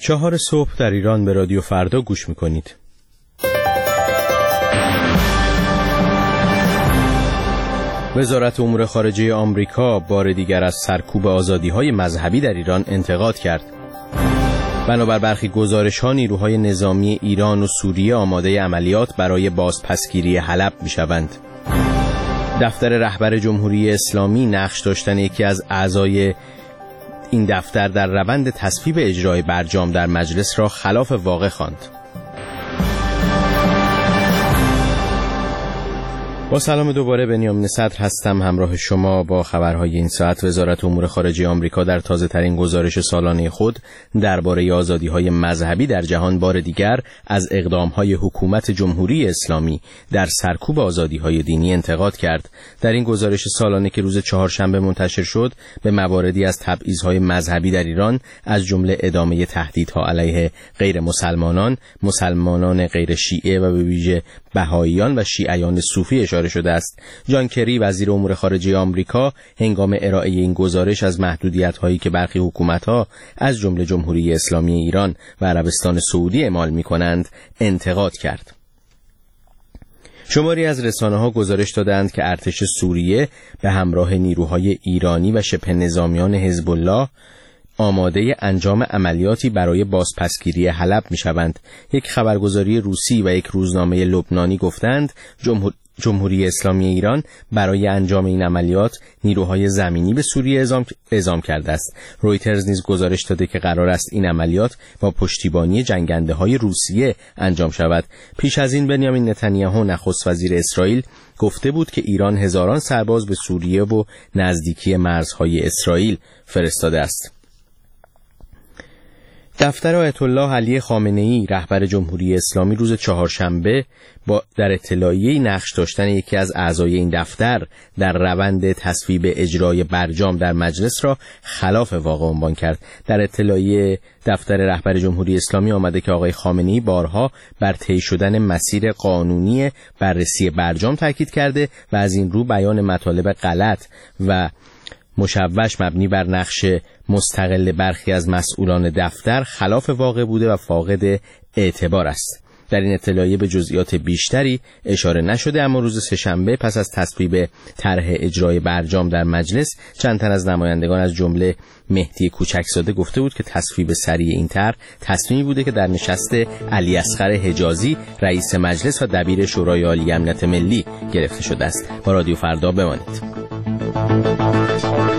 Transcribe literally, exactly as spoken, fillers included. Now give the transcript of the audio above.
چهار صبح در ایران به رادیو فردا گوش میکنید. وزارت امور خارجه آمریکا بار دیگر از سرکوب آزادی‌های مذهبی در ایران انتقاد کرد. بنابر برخی گزارش‌ها نیروهای نظامی ایران و سوریه آماده عملیات برای بازپسگیری حلب می‌شوند. دفتر رهبر جمهوری اسلامی نقش داشتن یکی از اعضای این دفتر در روند تصویب اجرای برجام در مجلس را خلاف واقع خواند. با سلام دوباره، بنیامین صدر هستم همراه شما با خبرهای این ساعت. وزارت امور خارجه آمریکا در تازه ترین گزارش سالانه خود درباره آزادی‌های مذهبی در جهان بار دیگر از اقدام‌های حکومت جمهوری اسلامی در سرکوب آزادی‌های دینی انتقاد کرد. در این گزارش سالانه که روز چهارشنبه منتشر شد، به مواردی از تبعیض‌های مذهبی در ایران از جمله ادامه تهدیدها علیه غیر مسلمانان، مسلمانان غیر شیعه و به ویژه بهائیان و شیعیان صوفی اشاره شده است. جان کری وزیر امور خارجه آمریکا هنگام ارائه این گزارش از محدودیت‌هایی که برخی حکومت‌ها از جمله جمهوری اسلامی ایران و عربستان سعودی اعمال می‌کنند انتقاد کرد. شماری از رسانه‌ها گزارش دادند که ارتش سوریه به همراه نیروهای ایرانی و شبه نظامیان حزب الله آماده انجام عملیاتی برای بازپسگیری حلب می‌شوند. یک خبرگزاری روسی و یک روزنامه لبنانی گفتند جمهور... جمهوری اسلامی ایران برای انجام این عملیات نیروهای زمینی به سوریه اعزام... اعزام کرده است. رویترز نیز گزارش داده که قرار است این عملیات با پشتیبانی جنگنده‌های روسیه انجام شود. پیش از این بنیامین نتانیاهو نخست وزیر اسرائیل گفته بود که ایران هزاران سرباز به سوریه و نزدیکی مرزهای اسرائیل فرستاده است. دفتر آیت الله علی خامنه‌ای رهبر جمهوری اسلامی روز چهارشنبه با در اطلاعیه‌ای نقش داشتن یکی از اعضای این دفتر در روند تصویب اجرای برجام در مجلس را خلاف واقع عنوان کرد. در اطلاعیه دفتر رهبر جمهوری اسلامی آمده که آقای خامنه‌ای بارها بر طی شدن مسیر قانونی بررسی برجام تاکید کرده و از این رو بیان مطالب غلط و مشوش مبنی بر نقش مستقل برخی از مسئولان دفتر خلاف واقع بوده و فاقد اعتبار است. در این اطلاعیه به جزئیات بیشتری اشاره نشده، اما روز سه‌شنبه پس از تصویب طرح اجرای برجام در مجلس چند تن از نمایندگان از جمله مهدی کوچکزاده گفته بود که تصویب سریع این طرح تصمیمی بوده که در نشست علی اصغر حجازی رئیس مجلس و دبیر شورای عالی امنیت ملی گرفته شده است. با رادیو فردا بمانید.